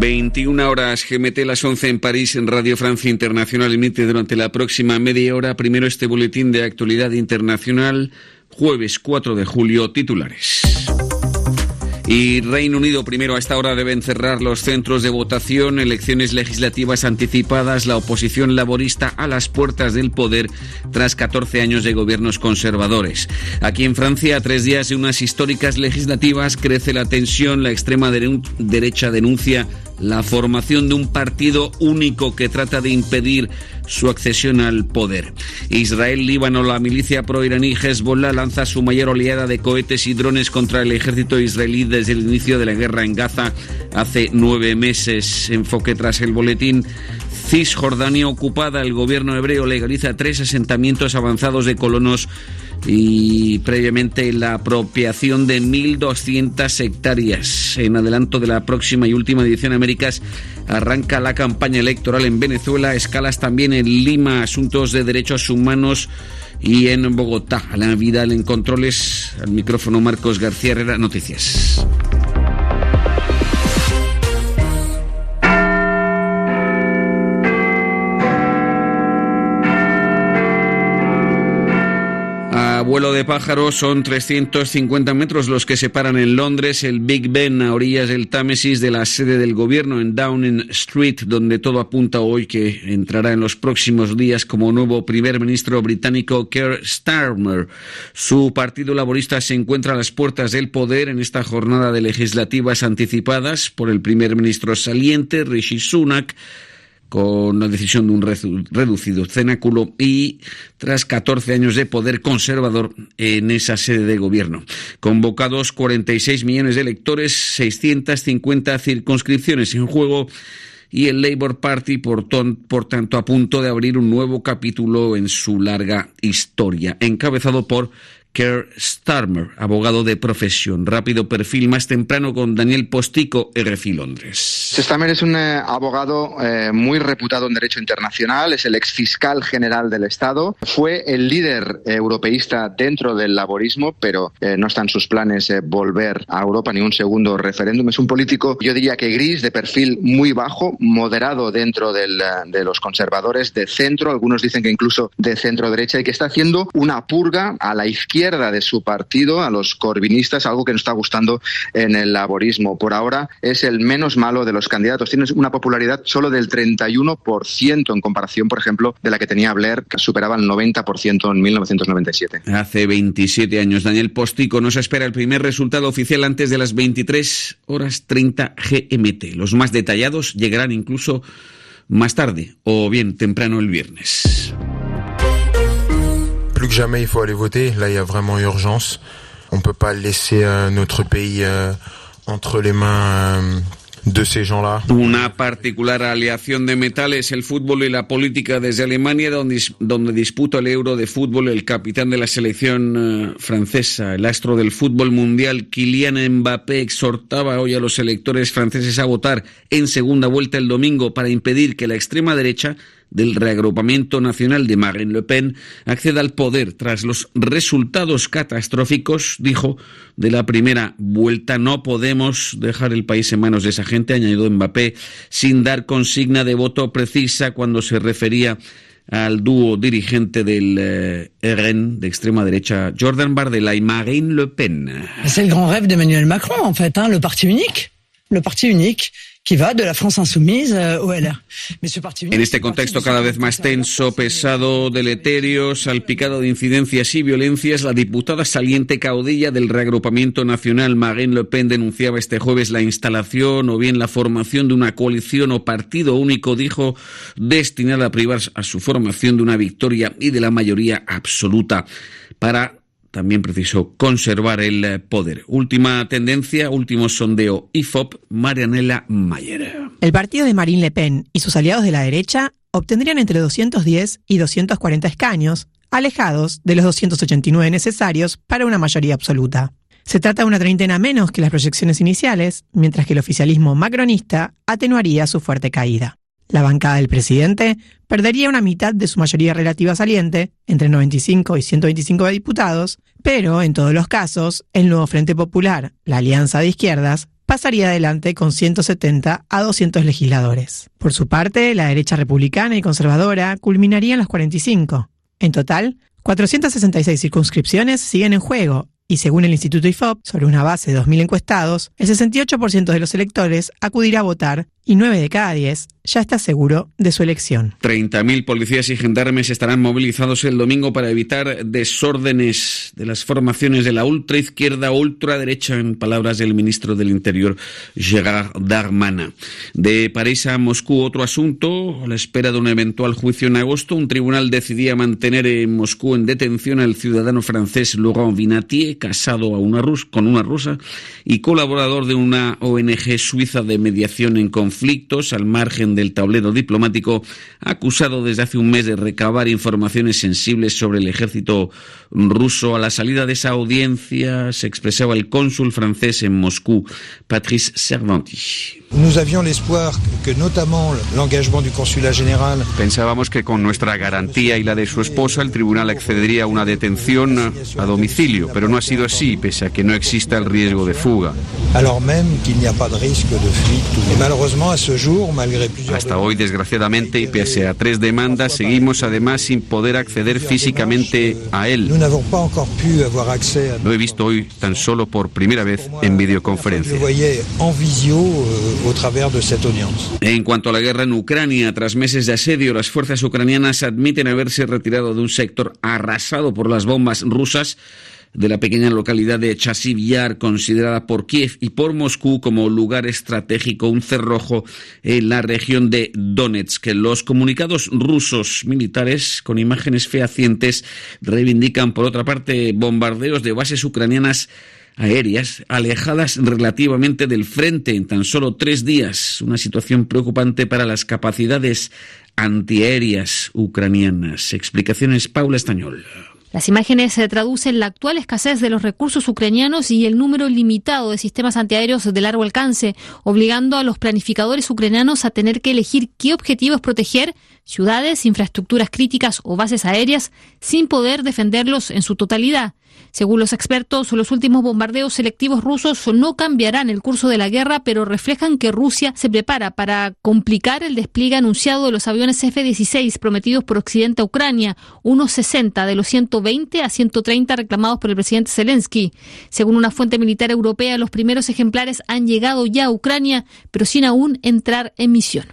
21 horas GMT, las 11 en París, en Radio Francia Internacional. Emite durante la próxima media hora primero este boletín de actualidad internacional, jueves 4 de julio, titulares. Y Reino Unido primero. A esta hora deben cerrar los centros de votación, elecciones legislativas anticipadas, la oposición laborista a las puertas del poder tras 14 años de gobiernos conservadores. Aquí en Francia, a 3 días de unas históricas legislativas, crece la tensión. La extrema derecha denuncia la formación de un partido único que trata de impedir su accesión al poder. Israel, Líbano, la milicia proiraní Hezbollah lanza su mayor oleada de cohetes y drones contra el ejército israelí desde el inicio de la guerra en Gaza hace 9 meses. Enfoque tras el boletín. Cisjordania ocupada. El gobierno hebreo legaliza 3 asentamientos avanzados de colonos y previamente la apropiación de 1.200 hectáreas. En adelanto de la próxima y última edición Américas, arranca la campaña electoral en Venezuela, escalas también en Lima, asuntos de derechos humanos y en Bogotá. Alain Vidal en controles, al micrófono Marcos García Herrera, noticias. Vuelo de pájaros, son 350 metros los que separan en Londres el Big Ben a orillas del Támesis de la sede del gobierno en Downing Street, donde todo apunta hoy que entrará en los próximos días como nuevo primer ministro británico Keir Starmer. Su partido laborista se encuentra a las puertas del poder en esta jornada de legislativas anticipadas por el primer ministro saliente Rishi Sunak, con la decisión de un reducido cenáculo y tras 14 años de poder conservador en esa sede de gobierno. Convocados 46 millones de electores, 650 circunscripciones en juego y el Labour Party, por tanto, a punto de abrir un nuevo capítulo en su larga historia, encabezado por Keir Starmer, abogado de profesión. Rápido perfil más temprano con Daniel Postico, RFI Londres. Starmer es un abogado muy reputado en derecho internacional, es el exfiscal general del Estado, fue el líder europeísta dentro del laborismo, pero no está en sus planes volver a Europa ni un segundo referéndum. Es un político, yo diría que gris, de perfil muy bajo, moderado dentro de los conservadores, de centro, algunos dicen que incluso de centro-derecha, y que está haciendo una purga a la izquierda de su partido, a los corbinistas, algo que no está gustando en el laborismo. Por ahora es el menos malo de los candidatos. Tiene una popularidad solo del 31% en comparación, por ejemplo, de la que tenía Blair, que superaba el 90% en 1997. Hace 27 años. Daniel Postico, nos espera el primer resultado oficial antes de las 23:30 GMT. Los más detallados llegarán incluso más tarde o bien temprano el viernes. Plus que jamais, il faut aller voter. Là, il y a vraiment urgence. On peut pas laisser notre pays entre les mains de ces gens-là. Una particular aleación de metales, el fútbol y la política desde Alemania, donde disputa el Euro de fútbol el capitán de la selección francesa, el astro del fútbol mundial, Kylian Mbappé, exhortaba hoy a los electores franceses a votar en segunda vuelta el domingo para impedir que la extrema derecha del reagrupamiento nacional de Marine Le Pen acceda al poder tras los resultados catastróficos, dijo, de la primera vuelta. No podemos dejar el país en manos de esa gente, añadió Mbappé, sin dar consigna de voto precisa cuando se refería al dúo dirigente del RN de extrema derecha, Jordan Bardella y Marine Le Pen. C'est el grand rêve d'Emmanuel Macron, en fait, le parti unique. Le parti unique que va de la France insoumise au LR. En este contexto cada vez más tenso, pesado, deleterio, salpicado de incidencias y violencias, la diputada saliente caudilla del reagrupamiento nacional Marine Le Pen denunciaba este jueves la instalación o bien la formación de una coalición o partido único, dijo, destinada a privar a su formación de una victoria y de la mayoría absoluta para, también precisó, conservar el poder. Última tendencia, último sondeo IFOP, Marianela Mayer. El partido de Marine Le Pen y sus aliados de la derecha obtendrían entre 210 y 240 escaños, alejados de los 289 necesarios para una mayoría absoluta. Se trata de una treintena menos que las proyecciones iniciales, mientras que el oficialismo macronista atenuaría su fuerte caída. La bancada del presidente perdería una mitad de su mayoría relativa saliente, entre 95 y 125 diputados, pero en todos los casos, el nuevo Frente Popular, la alianza de izquierdas, pasaría adelante con 170 a 200 legisladores. Por su parte, la derecha republicana y conservadora culminaría en los 45. En total, 466 circunscripciones siguen en juego, y según el Instituto IFOP, sobre una base de 2.000 encuestados, el 68% de los electores acudirá a votar y 9 de cada 10 ya está seguro de su elección. 30.000 policías y gendarmes estarán movilizados el domingo para evitar desórdenes de las formaciones de la ultraizquierda o ultraderecha, en palabras del ministro del Interior, Gérald Darmanin. De París a Moscú, otro asunto. A la espera de un eventual juicio en agosto, un tribunal decidía mantener en Moscú en detención al ciudadano francés Laurent Vinatier, casado con una rusa y colaborador de una ONG suiza de mediación en conflictos, al margen del tablero diplomático, acusado desde hace un mes de recabar informaciones sensibles sobre el ejército ruso. A la salida de esa audiencia se expresaba el cónsul francés en Moscú, Patrice Cervanti. Nous avions l'espoir que notamment l'engagement du consulat général. Pensábamos que con nuestra garantía y la de su esposa el tribunal accedería a una detención a domicilio, pero no ha sido así, pese a que no exista el riesgo de fuga. Alors même qu'il n'y a pas de risque de fuite. Et malheureusement à ce jour, malgré plusieurs. Hasta hoy, desgraciadamente, y pese a 3 demandas, seguimos además sin poder acceder físicamente a él. Nous n'avons pas encore pu avoir accès à. Lo he visto hoy tan solo por primera vez en videoconferencia. Lo voyais en visio au travers de cette audience. En cuanto a la guerra en Ucrania, tras meses de asedio, las fuerzas ucranianas admiten haberse retirado de un sector arrasado por las bombas rusas de la pequeña localidad de Chasiv Yar, considerada por Kiev y por Moscú como lugar estratégico, un cerrojo en la región de Donetsk. Los comunicados rusos militares, con imágenes fehacientes, reivindican, por otra parte, bombardeos de bases ucranianas aéreas alejadas relativamente del frente en tan solo 3 días, una situación preocupante para las capacidades antiaéreas ucranianas. Explicaciones, Paula Estañol. Las imágenes traducen la actual escasez de los recursos ucranianos y el número limitado de sistemas antiaéreos de largo alcance, obligando a los planificadores ucranianos a tener que elegir qué objetivos proteger, ciudades, infraestructuras críticas o bases aéreas, sin poder defenderlos en su totalidad. Según los expertos, los últimos bombardeos selectivos rusos no cambiarán el curso de la guerra, pero reflejan que Rusia se prepara para complicar el despliegue anunciado de los aviones F-16 prometidos por Occidente a Ucrania, unos 60 de los 120 a 130 reclamados por el presidente Zelensky. Según una fuente militar europea, los primeros ejemplares han llegado ya a Ucrania, pero sin aún entrar en misión.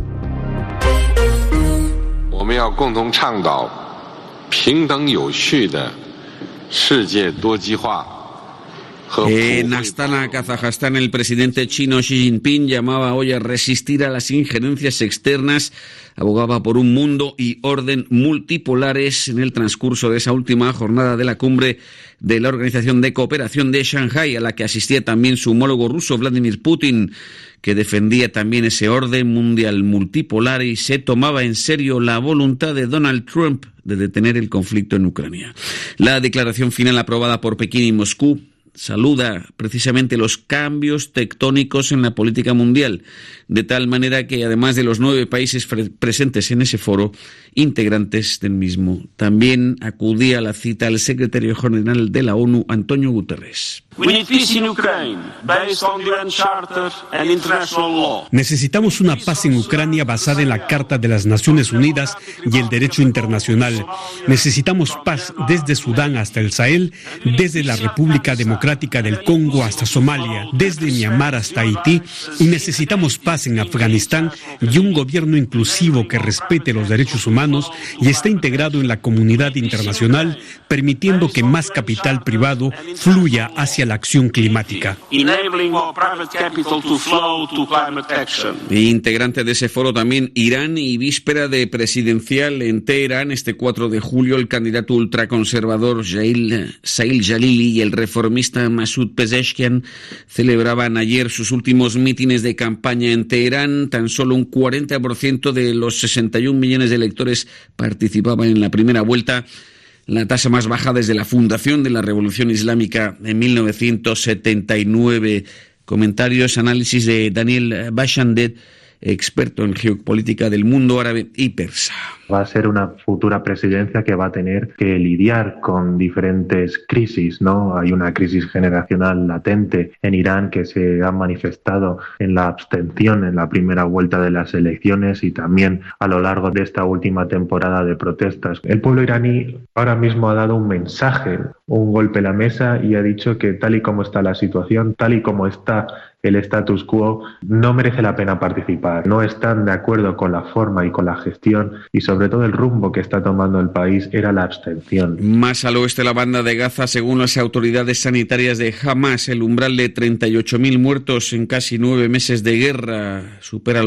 En Astana, Kazajstán, el presidente chino Xi Jinping llamaba hoy a resistir a las injerencias externas, abogaba por un mundo y orden multipolares en el transcurso de esa última jornada de la cumbre de la Organización de Cooperación de Shanghái, a la que asistía también su homólogo ruso Vladimir Putin, que defendía también ese orden mundial multipolar y se tomaba en serio la voluntad de Donald Trump de detener el conflicto en Ucrania. La declaración final aprobada por Pekín y Moscú saluda precisamente los cambios tectónicos en la política mundial, de tal manera que además de los 9 países presentes en ese foro, integrantes del mismo, también acudía a la cita el secretario general de la ONU, Antonio Guterres. Necesitamos una paz en Ucrania basada en la Carta de las Naciones Unidas y el derecho internacional. Necesitamos paz desde Sudán hasta el Sahel, desde la República Democrática del Congo hasta Somalia, desde Myanmar hasta Haití, y necesitamos paz en Afganistán y un gobierno inclusivo que respete los derechos humanos y esté integrado en la comunidad internacional, permitiendo que más capital privado fluya hacia la acción climática. Integrante de ese foro también Irán, y víspera de presidencial en Teherán este 4 de julio, el candidato ultraconservador Sail Jalili y el reformista Masoud Pezeshkian celebraban ayer sus últimos mítines de campaña en Teherán. Tan solo un 40% de los 61 millones de electores participaban en la primera vuelta, la tasa más baja desde la fundación de la Revolución Islámica en 1979. Comentarios, análisis de Daniel Bashandet, experto en geopolítica del mundo árabe y persa. Va a ser una futura presidencia que va a tener que lidiar con diferentes crisis, ¿no? Hay una crisis generacional latente en Irán que se ha manifestado en la abstención en la primera vuelta de las elecciones y también a lo largo de esta última temporada de protestas. El pueblo iraní ahora mismo ha dado un mensaje, un golpe a la mesa y ha dicho que tal y como está la situación, tal y como está el status quo, no merece la pena participar. No están de acuerdo con la forma y con la gestión y sobre todo el rumbo que está tomando el país era la abstención. Más al oeste de la banda de Gaza, según las autoridades sanitarias de Hamas, el umbral de 38.000 muertos en casi 9 meses de guerra supera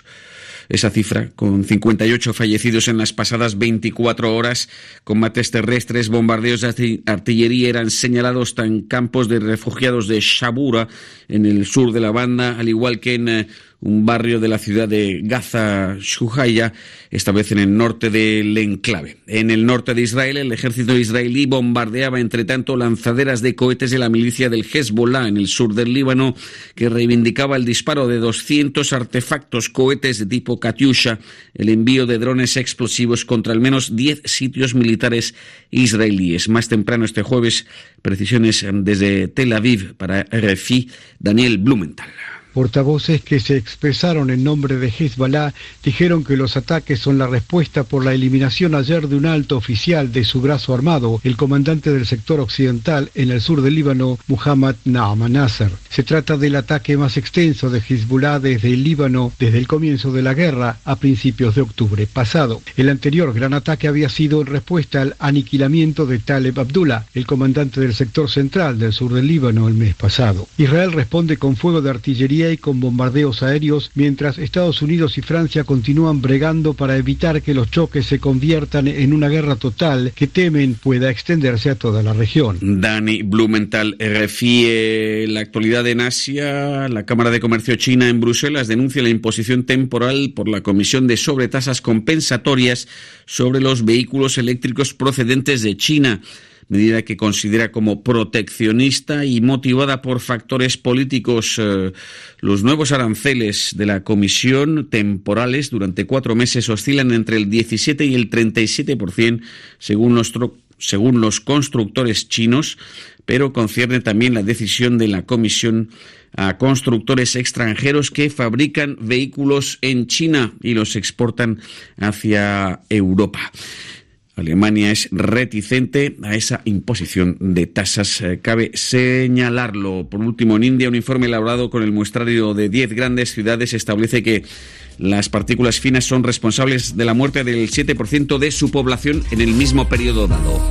esa cifra, con 58 fallecidos en las pasadas 24 horas. Combates terrestres, bombardeos de artillería eran señalados en campos de refugiados de Shabura, en el sur de la banda, al igual que en un barrio de la ciudad de Gaza, Shuhaya, esta vez en el norte del enclave. En el norte de Israel, el ejército israelí bombardeaba, entre tanto, lanzaderas de cohetes de la milicia del Hezbollah en el sur del Líbano, que reivindicaba el disparo de 200 artefactos, cohetes de tipo Katyusha, el envío de drones explosivos contra al menos 10 sitios militares israelíes. Más temprano este jueves, precisiones desde Tel Aviv para RFI, Daniel Blumenthal. Portavoces que se expresaron en nombre de Hezbollah dijeron que los ataques son la respuesta por la eliminación ayer de un alto oficial de su brazo armado, el comandante del sector occidental en el sur del Líbano, Muhammad Na'man Nasser. Se trata del ataque más extenso de Hezbollah desde el Líbano desde el comienzo de la guerra a principios de octubre pasado. El anterior gran ataque había sido en respuesta al aniquilamiento de Taleb Abdullah, el comandante del sector central del sur del Líbano, el mes pasado. Israel responde con fuego de artillería y con bombardeos aéreos, mientras Estados Unidos y Francia continúan bregando para evitar que los choques se conviertan en una guerra total que temen pueda extenderse a toda la región. Dani Blumenthal, RFI. La actualidad en Asia. La Cámara de Comercio China en Bruselas denuncia la imposición temporal por la Comisión de sobretasas compensatorias sobre los vehículos eléctricos procedentes de China, medida que considera como proteccionista y motivada por factores políticos. Los nuevos aranceles de la Comisión, temporales durante 4 meses, oscilan entre el 17 y el 37%, según los constructores chinos, pero concierne también la decisión de la Comisión a constructores extranjeros que fabrican vehículos en China y los exportan hacia Europa. Alemania es reticente a esa imposición de tasas, cabe señalarlo. Por último, en India, un informe elaborado con el muestrario de 10 grandes ciudades establece que las partículas finas son responsables de la muerte del 7% de su población en el mismo periodo dado.